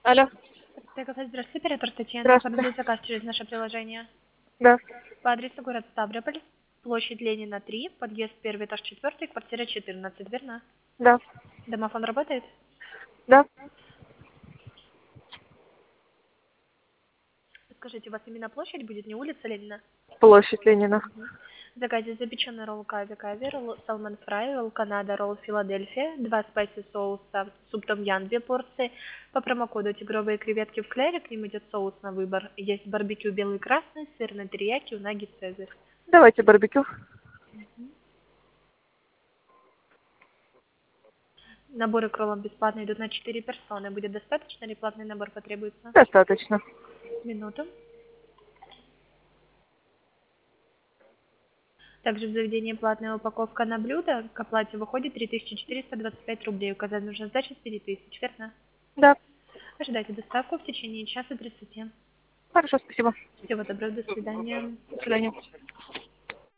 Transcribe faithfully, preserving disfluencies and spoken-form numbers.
Алло, Здравствуйте, здравствуйте, оператор Татьяна. здравствуйте. Оформляю заказ через наше приложение. Да, По адресу город Ставрополь, площадь Ленина, три, подъезд первый, этаж четвертый, квартира четырнадцать, верно? да, Домофон работает? да. Скажите, у вас именно площадь будет, не улица Ленина? Площадь Ленина. Мгм. В заказе запеченный ролл кави кави, ролл салмон фрай, ролл канада, ролл Филадельфия, два спайси соуса, суп том ян, две порции. По промокоду тигровые креветки в клере, к ним идет соус на выбор. Есть барбекю белый красный, сырный терияки, унаги цезарь. Давайте барбекю. Наборы к роллам бесплатно идут на четыре персоны. Будет достаточно или платный набор потребуется? Достаточно. Минуту. Также в заведении платная упаковка на блюдо. К оплате выходит три тысячи четыреста двадцать пять рублей. Указать нужно сдача четыре тысячи, верно? Да. Ожидайте доставку в течение часа тридцати. Хорошо, спасибо. Всего доброго, до свидания. До свидания.